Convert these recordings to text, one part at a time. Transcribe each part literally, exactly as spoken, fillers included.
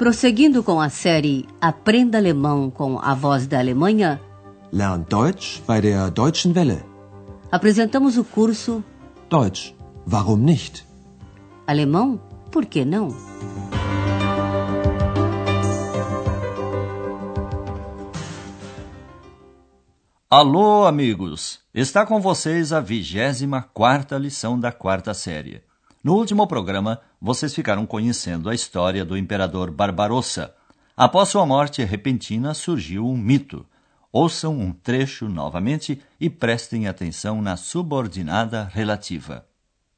Prosseguindo com a série Aprenda Alemão com a Voz da Alemanha, Lern Deutsch bei der Deutschen Welle. Apresentamos o curso Deutsch, warum nicht? Alemão, por que não? Alô, amigos! Está com vocês a vigésima quarta lição da quarta série. No último programa, vocês ficaram conhecendo a história do imperador Barbarossa. Após sua morte repentina, surgiu um mito. Ouçam um trecho novamente e prestem atenção na subordinada relativa.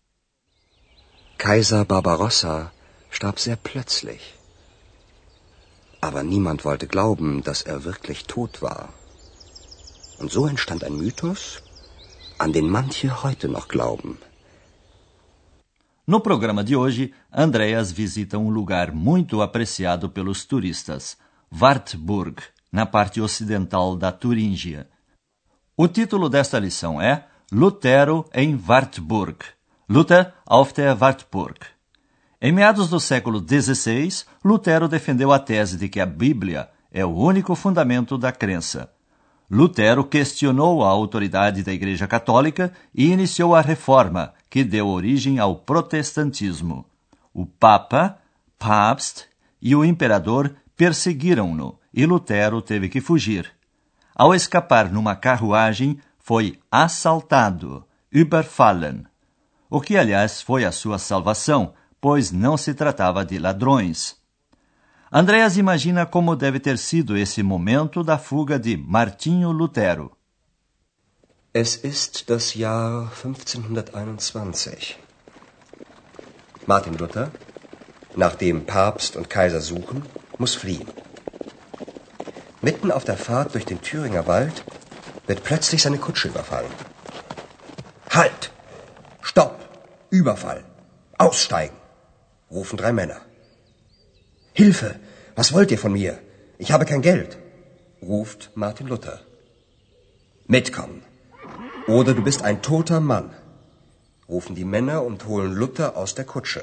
Kaiser Barbarossa starb sehr plötzlich. Aber niemand wollte glauben, dass er wirklich tot war. Und so entstand ein Mythos, an den manche heute noch glauben. No programa de hoje, Andreas visita um lugar muito apreciado pelos turistas, Wartburg, na parte ocidental da Turíngia. O título desta lição é Lutero em Wartburg. Luther auf der Wartburg. Em meados do século dezesseis, Lutero defendeu a tese de que a Bíblia é o único fundamento da crença. Lutero questionou a autoridade da Igreja Católica e iniciou a Reforma, que deu origem ao protestantismo. O Papa, Papst e o Imperador perseguiram-no e Lutero teve que fugir. Ao escapar numa carruagem, foi assaltado, überfallen, o que, aliás, foi a sua salvação, pois não se tratava de ladrões. Andreas imagina como deve ter sido esse momento da fuga de Martinho Lutero. Es ist das Jahr fünfzehnhunderteinundzwanzig. Martin Luther, nachdem Papst und Kaiser suchen, muss fliehen. Mitten auf der Fahrt durch den Thüringer Wald wird plötzlich seine Kutsche überfallen. Halt! Stopp! Überfall! Aussteigen! Rufen drei Männer. Hilfe! Was wollt ihr von mir? Ich habe kein Geld, ruft Martin Luther. Mitkommen! Oder du bist ein toter Mann, rufen die Männer und holen Luther aus der Kutsche.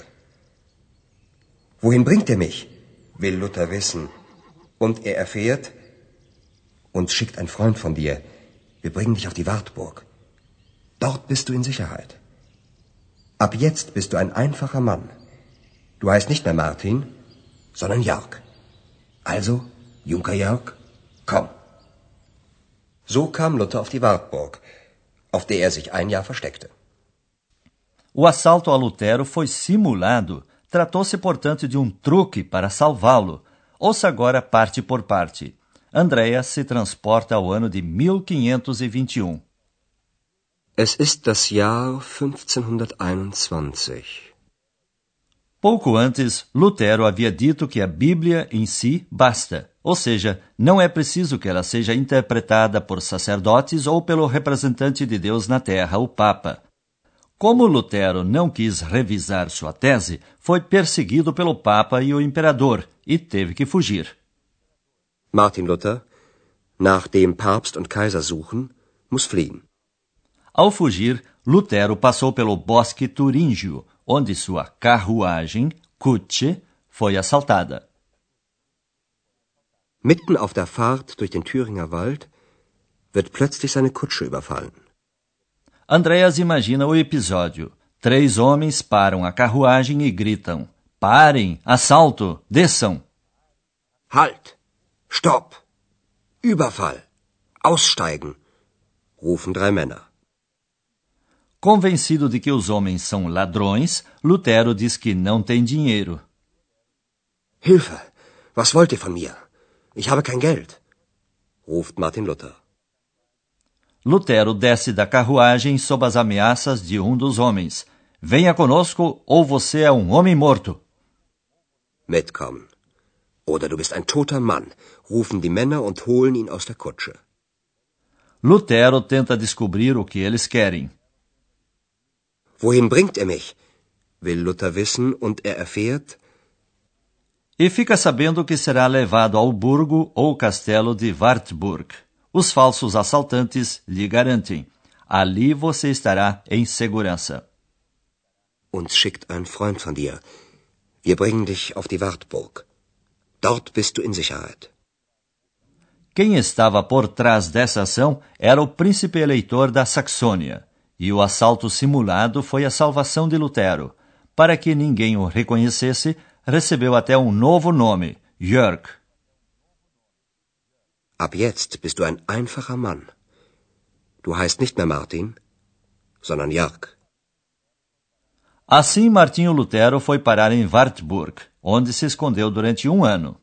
Wohin bringt ihr mich? Will Luther wissen. Und er erfährt, uns schickt ein Freund von dir. Wir bringen dich auf die Wartburg. Dort bist du in Sicherheit. Ab jetzt bist du ein einfacher Mann. Du heißt nicht mehr Martin, sondern Jörg. Also, Junker Jörg, komm. So kam Luther auf die Wartburg, auf der er sich ein Jahr versteckte. O assalto a Lutero foi simulado. Tratou-se, portanto, de um truque para salvá-lo. Ouça agora parte por parte. Andreas se transporta ao ano de mil quinhentos e vinte e um. Es ist das Jahr fünfzehnhunderteinundzwanzig. Pouco antes, Lutero havia dito que a Bíblia em si basta, ou seja, não é preciso que ela seja interpretada por sacerdotes ou pelo representante de Deus na Terra, o Papa. Como Lutero não quis revisar sua tese, foi perseguido pelo Papa e o Imperador e teve que fugir. Martin Luther, nachdem Papst und Kaiser suchen, muss fliehen. Ao fugir, Lutero passou pelo bosque turíngio, onde sua carruagem, Kutsche, foi assaltada. Mitten auf der Fahrt durch den Thüringer Wald wird plötzlich seine Kutsche überfallen. Andreas imagina o episódio. Três homens param a carruagem e gritam: Parem! Assalto! Desçam! Halt! Stopp! Überfall! Aussteigen! Rufen drei Männer. Convencido de que os homens são ladrões, Lutero diz que não tem dinheiro. Hilfe! Was wollt ihr von mir? Ich habe kein Geld, ruft Martin Luther. Lutero desce da carruagem sob as ameaças de um dos homens. Venha conosco ou você é um homem morto. Mitkommen. Oder du bist ein toter Mann, rufen die Männer und holen ihn aus der Kutsche. Lutero tenta descobrir o que eles querem. Wohin bringt er mich? Will Luther wissen und er erfährt. E fica sabendo que será levado ao burgo ou castelo de Wartburg. Os falsos assaltantes lhe garantem: ali você estará em segurança. Uns schickt ein Freund von dir. Wir bringen dich auf die Wartburg. Dort bist du in Sicherheit. Quem estava por trás dessa ação era o príncipe eleitor da Saxônia, e o assalto simulado foi a salvação de Lutero. Para que ninguém o reconhecesse, recebeu até um novo nome, Jörg. Ab jetzt bist du ein einfacher Mann. Du heißt nicht mehr Martin, sondern Jörg. Assim, Martinho Lutero foi parar em Wartburg, onde se escondeu durante um ano.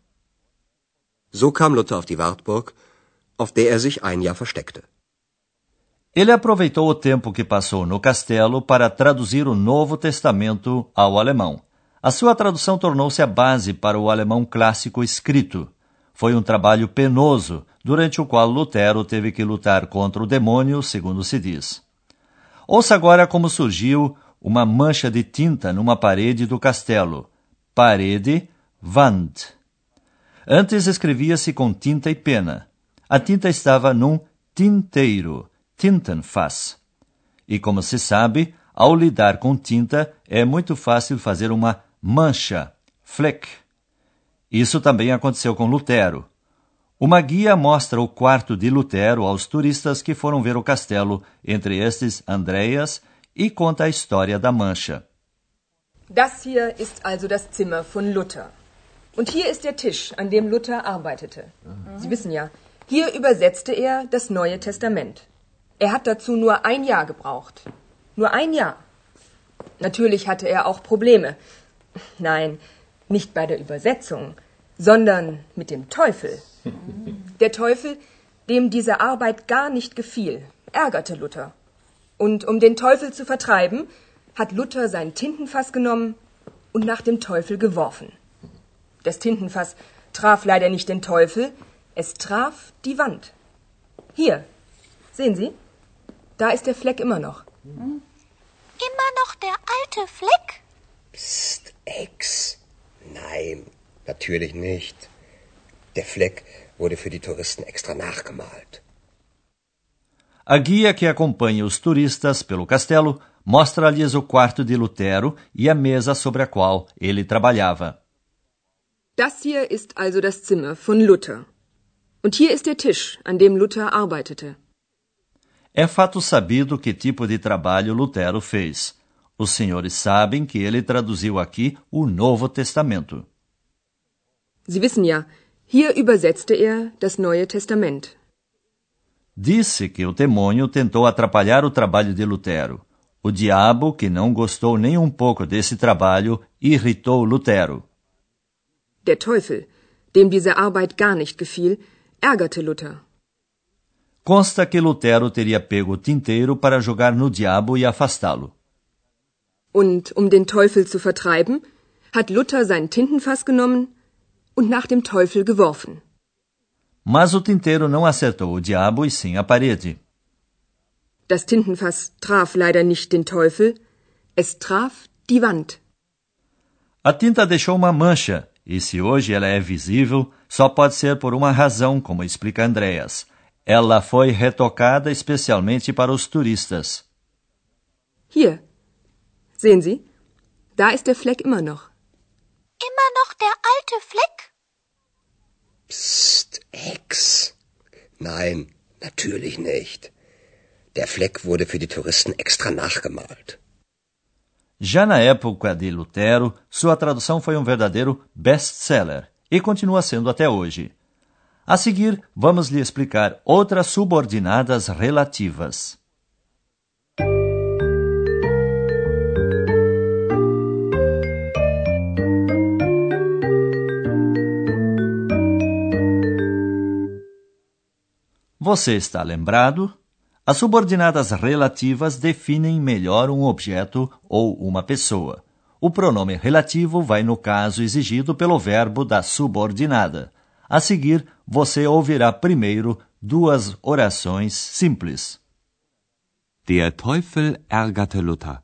So kam Luther auf die Wartburg, auf der er sich ein Jahr versteckte. Ele aproveitou o tempo que passou no castelo para traduzir o Novo Testamento ao alemão. A sua tradução tornou-se a base para o alemão clássico escrito. Foi um trabalho penoso, durante o qual Lutero teve que lutar contra o demônio, segundo se diz. Ouça agora como surgiu uma mancha de tinta numa parede do castelo. Parede, Wand. Antes escrevia-se com tinta e pena. A tinta estava num tinteiro, Tintenfass. E como se sabe, ao lidar com tinta, é muito fácil fazer uma mancha, Fleck. Isso também aconteceu com Lutero. Uma guia mostra o quarto de Lutero aos turistas que foram ver o castelo, entre estes Andreas, e conta a história da mancha. Das hier ist also das Zimmer von Luther. Und hier ist der Tisch, an dem Luther arbeitete. Sie wissen ja, hier übersetzte er das Neue Testament. Er hat dazu nur ein Jahr gebraucht. Nur ein Jahr. Natürlich hatte er auch Probleme. Nein, nicht bei der Übersetzung, sondern mit dem Teufel. Der Teufel, dem diese Arbeit gar nicht gefiel, ärgerte Luther. Und um den Teufel zu vertreiben, hat Luther sein Tintenfass genommen und nach dem Teufel geworfen. Das Tintenfass traf leider nicht den Teufel, es traf die Wand. Hier, sehen Sie? Da ist der Fleck immer noch. Immer noch der alte Fleck? Psst, Ex. Nein, natürlich nicht. Der Fleck wurde für die Touristen extra nachgemalt. A guia que acompanha os turistas pelo castelo mostra-lhes o quarto de Lutero e a mesa sobre a qual ele trabalhava. Das hier ist also das Zimmer von Luther. Und hier ist der Tisch, an dem Luther arbeitete. É fato sabido que tipo de trabalho Lutero fez. Os senhores sabem que ele traduziu aqui o Novo Testamento. Sie wissen ja, hier übersetzte er das Neue Testament. Disse que o demônio tentou atrapalhar o trabalho de Lutero. O diabo, que não gostou nem um pouco desse trabalho, irritou Lutero. Der Teufel, dem diese Arbeit gar nicht gefiel, ärgerte Luther. Consta que Lutero teria pego o tinteiro para jogar no diabo e afastá-lo. Und um den Teufel zu vertreiben, hat Luther sein Tintenfass genommen und nach dem Teufel geworfen. Mas o tinteiro não acertou o diabo e sim a parede. Das Tintenfass traf leider nicht den Teufel, es traf die Wand. A tinta deixou uma mancha, e se hoje ela é visível, só pode ser por uma razão, como explica Andreas. Ela foi retocada especialmente para os turistas. Hier, sehen Sie? Da ist der Fleck immer noch. Immer noch der alte Fleck? Psst, Ex. Nein, natürlich nicht. Der Fleck wurde für die Touristen extra nachgemalt. Já na época de Lutero, sua tradução foi um verdadeiro best-seller e continua sendo até hoje. A seguir, vamos lhe explicar outras subordinadas relativas. Você está lembrado? As subordinadas relativas definem melhor um objeto ou uma pessoa. O pronome relativo vai no caso exigido pelo verbo da subordinada. A seguir, você ouvirá primeiro duas orações simples. Der Teufel ärgerte Luther.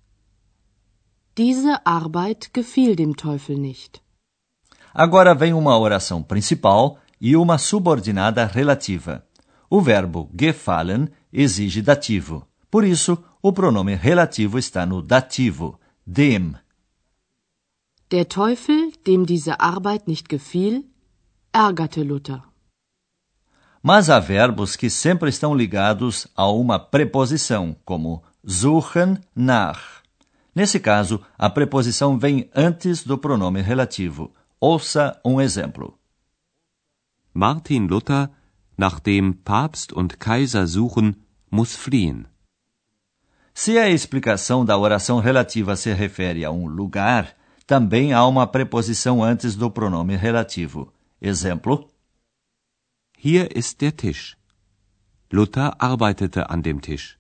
Diese Arbeit gefiel dem Teufel nicht. Agora vem uma oração principal e uma subordinada relativa. O verbo gefallen exige dativo. Por isso, o pronome relativo está no dativo, dem. Der Teufel, Dem diese Arbeit nicht gefiel, ärgerte Luther. Mas há verbos que sempre estão ligados a uma preposição, como suchen nach. Nesse caso, a preposição vem antes do pronome relativo. Ouça um exemplo. Martin Luther, nachdem Papst und Kaiser suchen, muss fliehen. Se a explicação da oração relativa se refere a um lugar, também há uma preposição antes do pronome relativo. Exemplo: Hier ist der Tisch. Luther arbeitete an dem Tisch.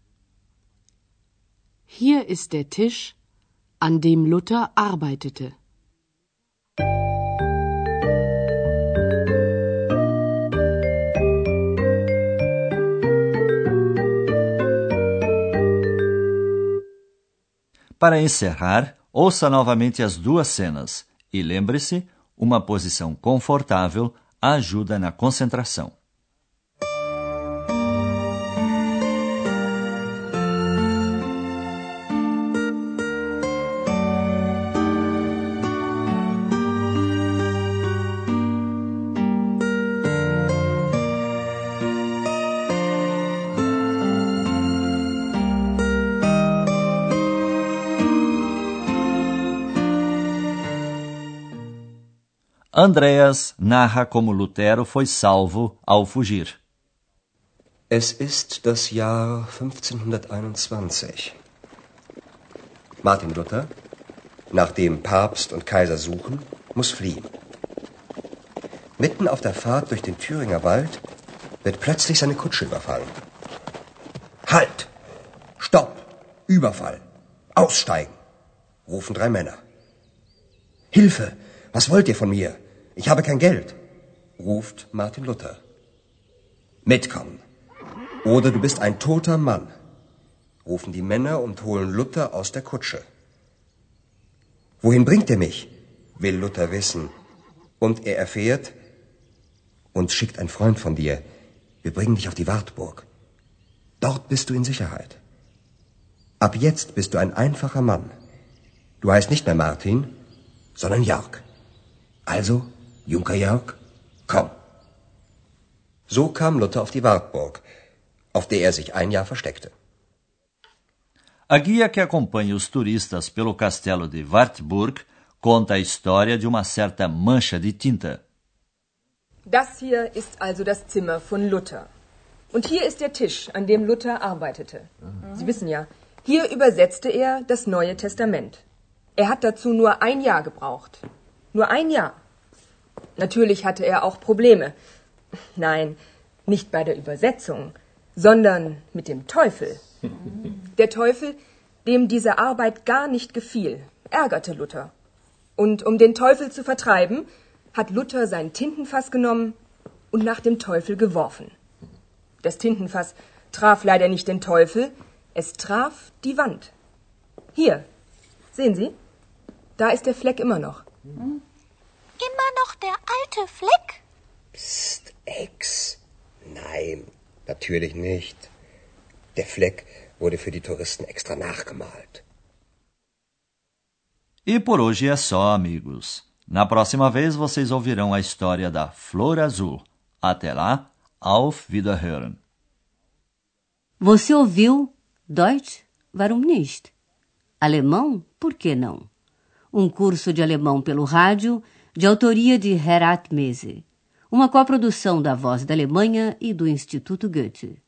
Hier ist der Tisch, an dem Luther arbeitete. Para encerrar, ouça novamente as duas cenas e lembre-se, uma posição confortável ajuda na concentração. Andreas narra como Lutero foi salvo ao fugir. Es ist das Jahr fünfzehnhunderteinundzwanzig. Martin Luther, nachdem Papst und Kaiser suchen, muss fliehen. Mitten auf der Fahrt durch den Thüringer Wald wird plötzlich seine Kutsche überfallen. Halt! Stopp! Überfall! Aussteigen! Rufen drei Männer. Hilfe! Was wollt ihr von mir? Ich habe kein Geld, ruft Martin Luther. Mitkommen. Oder du bist ein toter Mann, rufen die Männer und holen Luther aus der Kutsche. Wohin bringt er mich? Will Luther wissen. Und er erfährt, uns schickt ein Freund von dir. Wir bringen dich auf die Wartburg. Dort bist du in Sicherheit. Ab jetzt bist du ein einfacher Mann. Du heißt nicht mehr Martin, sondern Jörg. Also, Junker Jörg, komm. So kam Luther auf die Wartburg, auf der er sich ein Jahr versteckte. A guia que acompanha os turistas pelo castelo de Wartburg conta a história de uma certa mancha de tinta. Das hier ist also das Zimmer von Luther. Und hier ist der Tisch, an dem Luther arbeitete. Sie wissen ja, hier übersetzte er das Neue Testament. Er hat dazu nur ein Jahr gebraucht. Nur ein Jahr. Natürlich hatte er auch Probleme. Nein, nicht bei der Übersetzung, sondern mit dem Teufel. Der Teufel, dem diese Arbeit gar nicht gefiel, ärgerte Luther. Und um den Teufel zu vertreiben, hat Luther sein Tintenfass genommen und nach dem Teufel geworfen. Das Tintenfass traf leider nicht den Teufel, es traf die Wand. Hier, sehen Sie? Da ist der Fleck immer noch. Immer noch der alte Fleck? Psst, Ex. Nein, natürlich nicht. Der Fleck wurde für die Touristen extra nachgemalt. E por hoje é só, amigos. Na próxima vez vocês ouvirão a história da Flor Azul. Até lá, auf Wiederhören. Você ouviu Deutsch? Warum nicht? Alemão? Por que não? Um curso de alemão pelo rádio, de autoria de Herat Mese. Uma coprodução da Voz da Alemanha e do Instituto Goethe.